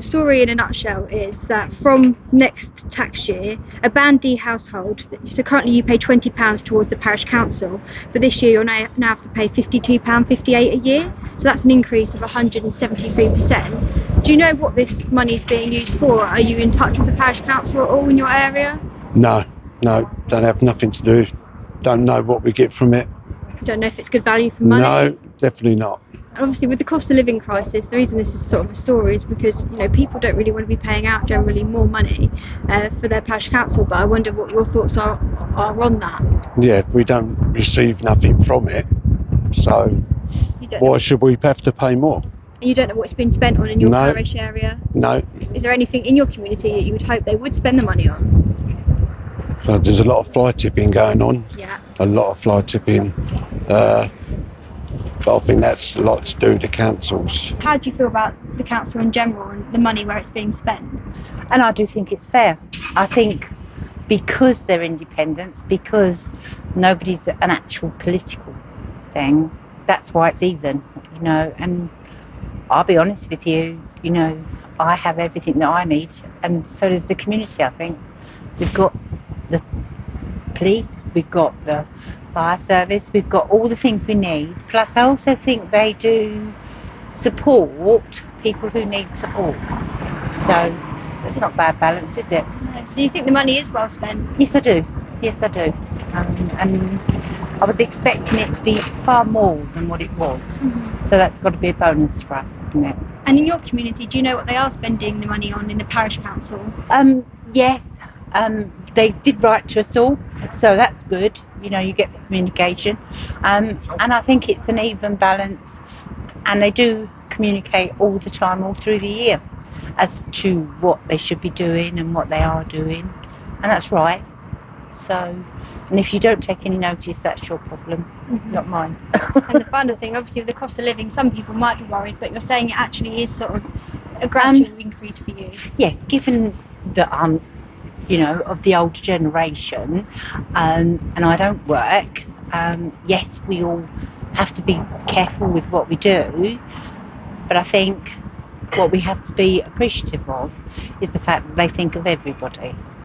The story in a nutshell is that from next tax year, a Band D household, so currently you pay £20 towards the parish council, but this year you'll now have to pay £52.58 a year, so that's an increase of 173%. Do you know what this money is being used for? Are you in touch with the parish council at all in your area? No, don't have nothing to do. Don't know what we get from it. You don't know if it's good value for money? No, definitely not. Obviously, with the cost of living crisis, the reason this is sort of a story is because people don't really want to be paying out generally more money for their parish council. But I wonder what your thoughts are on that. Yeah, we don't receive nothing from it, so why should we have to pay more? You don't know what it's been spent on in your parish area? No. Is there anything in your community that you would hope they would spend the money on? So there's a lot of fly tipping going on. Yeah. A lot of fly tipping. But I think that's a lot to do with the councils. How do you feel about the council in general and the money where it's being spent? And I do think it's fair. I think because they're independents, because nobody's an actual political thing, that's why it's even, and I'll be honest with you, I have everything that I need, and so does the community, I think. We've got the police, we've got the fire service, we've got all the things we need, plus I also think they do support people who need support, so it's not bad balance, is it? No. So you think the money is well spent? Yes, I do. And I was expecting it to be far more than what it was, so that's got to be a bonus for us, isn't it? And in your community, do you know what they are spending the money on in the parish council? Yes, they did write to us all, so that's good. You get the communication, and I think it's an even balance, and they do communicate all the time, all through the year, as to what they should be doing and what they are doing, and that's right. So, and if you don't take any notice, that's your problem, not mine. And the final thing, obviously, with the cost of living, some people might be worried, but you're saying it actually is sort of a gradual increase for you. Yes, given that I'm of the older generation, and I don't work, yes, we all have to be careful with what we do, but I think what we have to be appreciative of is the fact that they think of everybody.